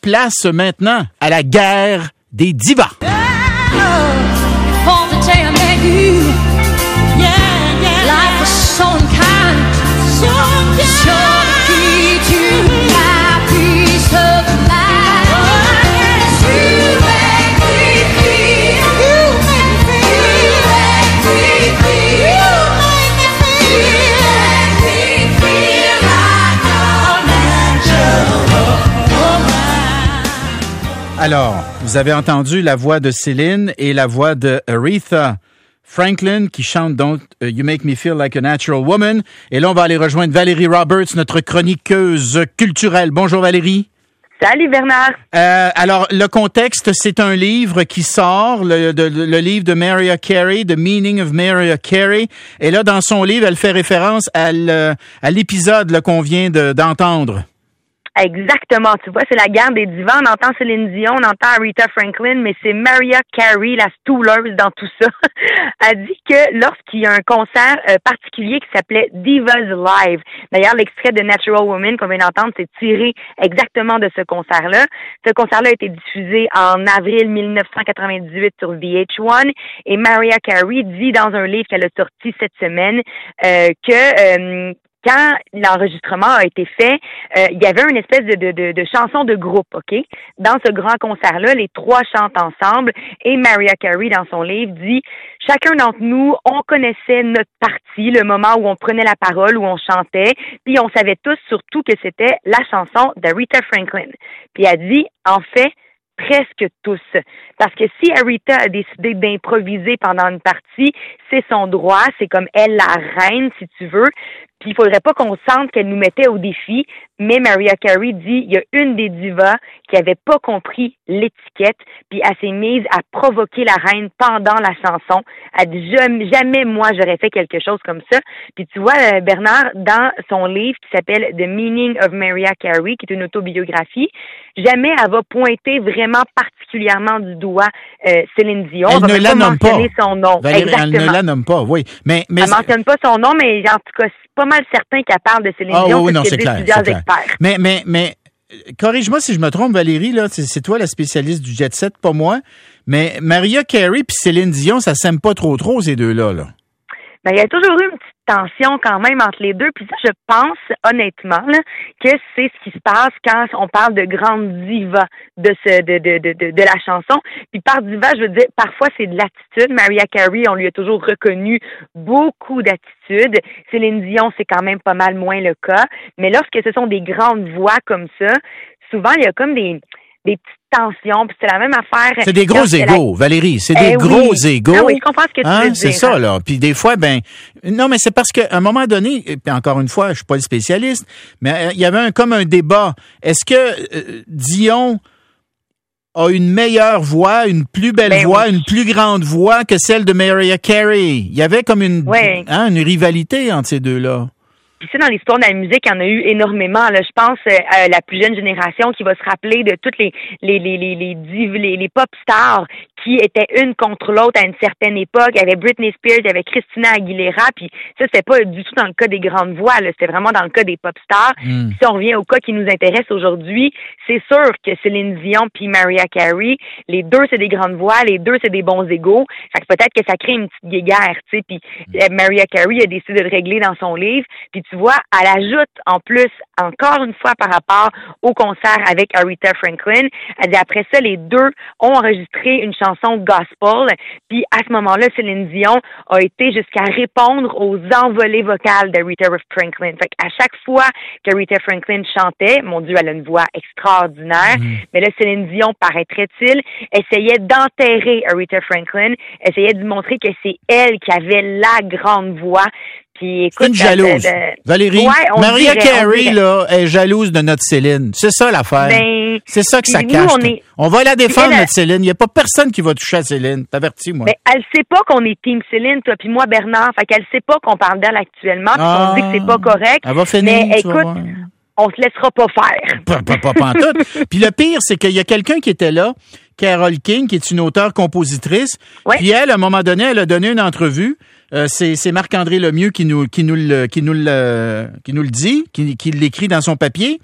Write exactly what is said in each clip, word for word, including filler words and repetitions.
Place maintenant à la guerre des divas. Alors, vous avez entendu la voix de Céline et la voix de Aretha Franklin qui chante donc uh, You Make Me Feel Like a Natural Woman. Et là, on va aller rejoindre Valérie Roberts, notre chroniqueuse culturelle. Bonjour Valérie. Salut Bernard. Euh, alors, le contexte, c'est un livre qui sort, le, de, le livre de Mariah Carey, The Meaning of Mariah Carey. Et là, dans son livre, elle fait référence à, le, à l'épisode là, qu'on vient de, d'entendre. Exactement. Tu vois, c'est la guerre des divans. On entend Céline Dion, on entend Aretha Franklin, mais c'est Mariah Carey, la stooleuse dans tout ça. Elle dit que lorsqu'il y a un concert euh, particulier qui s'appelait Divas Live, d'ailleurs, l'extrait de Natural Woman qu'on vient d'entendre, c'est tiré exactement de ce concert-là. Ce concert-là a été diffusé en avril dix-neuf cent quatre-vingt-dix-huit sur V H un et Mariah Carey dit dans un livre qu'elle a sorti cette semaine euh, que... Euh, quand l'enregistrement a été fait, euh, il y avait une espèce de, de, de, de chanson de groupe, OK? Dans ce grand concert-là, les trois chantent ensemble et Mariah Carey, dans son livre, dit « Chacun d'entre nous, on connaissait notre partie, le moment où on prenait la parole, où on chantait, puis on savait tous surtout que c'était la chanson d'Aretha Franklin. » Puis elle dit « En fait, presque tous. Parce que si Aretha a décidé d'improviser pendant une partie, c'est son droit, c'est comme elle la reine, si tu veux. Puis il faudrait pas qu'on sente qu'elle nous mettait au défi. Mais Mariah Carey dit, il y a une des divas qui avait pas compris l'étiquette, puis elle s'est mise à provoquer la reine pendant la chanson. Elle dit, jamais, jamais moi j'aurais fait quelque chose comme ça. Puis tu vois, Bernard, dans son livre qui s'appelle The Meaning of Mariah Carey, qui est une autobiographie, jamais elle va pointer vraiment particulièrement du doigt euh, Céline Dion. Elle elle ne la nomme pas. Son nom. Valérie, Exactement. Elle ne la nomme pas, oui. Mais, mais elle ne mentionne pas son nom, mais en tout cas, c'est pas mal certain qu'elle parle de Céline ah, Dion, oui, parce non, qu'il y a c'est clair, plusieurs c'est clair. experts. Mais, mais, mais, corrige-moi si je me trompe, Valérie, là, c'est, c'est toi la spécialiste du jet set, pas moi. Mais Mariah Carey puis Céline Dion, ça s'aime pas trop trop, ces deux-là, là. Ben, il y a toujours eu une petite tension quand même entre les deux. Puis ça, je pense honnêtement là, que c'est ce qui se passe quand on parle de grande diva de ce de de de de, de la chanson. Puis par diva, je veux dire, parfois c'est de l'attitude. Mariah Carey, on lui a toujours reconnu beaucoup d'attitude. Céline Dion, c'est quand même pas mal moins le cas. Mais lorsque ce sont des grandes voix comme ça, souvent il y a comme des des petites tensions, puis c'est la même affaire. C'est des gros égos, la... Valérie, c'est eh des oui. gros égos. Ah oui, je comprends ce que tu hein, veux dire. C'est ça, là. Puis des fois, ben, non, mais c'est parce qu'à un moment donné, puis encore une fois, je suis pas le spécialiste, mais euh, il y avait un, comme un débat. Est-ce que euh, Dion a une meilleure voix, une plus belle ben voix, oui. une plus grande voix que celle de Mariah Carey? Il y avait comme une, ouais. hein, une rivalité entre ces deux-là. Puis ça, dans l'histoire de la musique, il y en a eu énormément. Là, je pense euh, à la plus jeune génération qui va se rappeler de toutes les les les les les, div, les, les pop stars qui étaient une contre l'autre à une certaine époque. Il y avait Britney Spears, il y avait Christina Aguilera, puis ça, c'était pas du tout dans le cas des grandes voix, là, c'était vraiment dans le cas des pop stars. Mm. Si on revient au cas qui nous intéresse aujourd'hui, c'est sûr que Céline Dion puis Mariah Carey, les deux, c'est des grandes voix, les deux, c'est des bons égos. Fait que peut-être que ça crée une petite guéguerre, tu sais, puis mm. Mariah Carey a décidé de le régler dans son livre, puis tu vois, elle ajoute en plus, encore une fois par rapport au concert avec Aretha Franklin, elle dit après ça, les deux ont enregistré une chanson gospel, puis à ce moment-là, Céline Dion a été jusqu'à répondre aux envolées vocales d'Aretha Franklin. Fait qu'à chaque fois qu'Aretha Franklin chantait, mon Dieu, elle a une voix extraordinaire, mmh. mais là, Céline Dion, paraîtrait-il, essayait d'enterrer Aretha Franklin, essayait de montrer que c'est elle qui avait la grande voix. Puis, écoute, c'est une jalouse. De, de... Valérie, ouais, Mariah dirait, Carey là, est jalouse de notre Céline. C'est ça l'affaire. Ben, c'est ça que ça nous, cache. On, est... on va la défendre, elle, notre Céline. Il n'y a pas personne qui va toucher à Céline. T'avertis, moi. Mais elle sait pas qu'on est team Céline, toi puis moi, Bernard. Fait qu'elle sait pas qu'on parle d'elle actuellement, puis ah, qu'on dit que c'est pas correct. Elle va finir, mais écoute, on se laissera pas faire. Pas, pas, pas pantoute. Puis le pire, c'est qu'il y a quelqu'un qui était là, Carole King, qui est une auteure-compositrice. Ouais. Puis elle, à un moment donné, elle a donné une entrevue. Euh, c'est, c'est Marc-André Lemieux qui nous, qui nous le, qui nous le, qui nous le dit, qui, qui l'écrit dans son papier.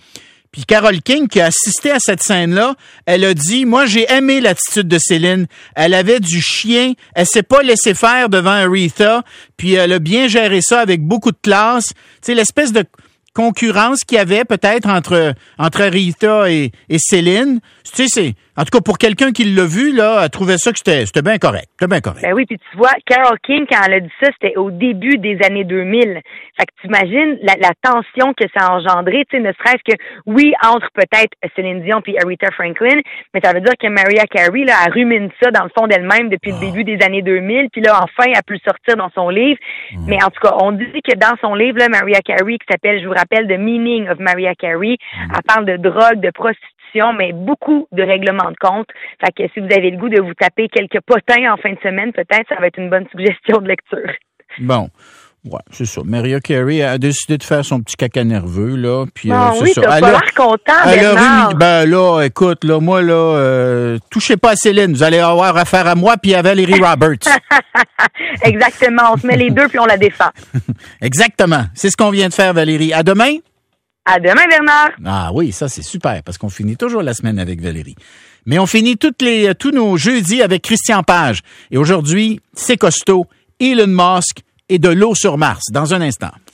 Puis Carole King, qui a assisté à cette scène-là, elle a dit, moi, j'ai aimé l'attitude de Céline. Elle avait du chien. Elle s'est pas laissée faire devant Aretha. Puis elle a bien géré ça avec beaucoup de classe. Tu sais, l'espèce de concurrence qu'il y avait peut-être entre entre Aretha et, et Céline. Tu sais, c'est en tout cas pour quelqu'un qui l'a vu là, elle trouvait ça que c'était c'était bien correct, c'était bien correct. Ben oui, puis tu vois, Carole King quand elle a dit ça, c'était au début des années deux mille. Fait que t'imagines la, la tension que ça a engendré, tu sais, ne serait-ce que oui entre peut-être Céline Dion puis Aretha Franklin, mais ça veut dire que Mariah Carey là, elle rumine ça dans le fond d'elle-même depuis oh. le début des années deux mille, puis là enfin elle a pu le sortir dans son livre. Mm. Mais en tout cas, on dit que dans son livre là, Mariah Carey qui s'appelle, je vous rappelle, The Meaning of Mariah Carey, mm. elle parle de drogue, de prostitution, mais beaucoup de règlements de compte. Fait que si vous avez le goût de vous taper quelques potins en fin de semaine, peut-être ça va être une bonne suggestion de lecture. Bon. Ouais, c'est ça. Mariah Carey a décidé de faire son petit caca nerveux, là. Puis, bon, euh, c'est oui, ça. t'as Elle pas a, l'air content, elle a Bernard. remis, ben là, écoute, là, moi, là, euh, touchez pas à Céline. Vous allez avoir affaire à moi puis à Valérie Roberts. Exactement. On se met les deux puis on la défend. Exactement. C'est ce qu'on vient de faire, Valérie. À demain? À demain, Bernard. Ah oui, ça, c'est super parce qu'on finit toujours la semaine avec Valérie. Mais on finit toutes les, tous nos jeudis avec Christian Page. Et aujourd'hui, c'est costaud, Elon Musk et de l'eau sur Mars. Dans un instant.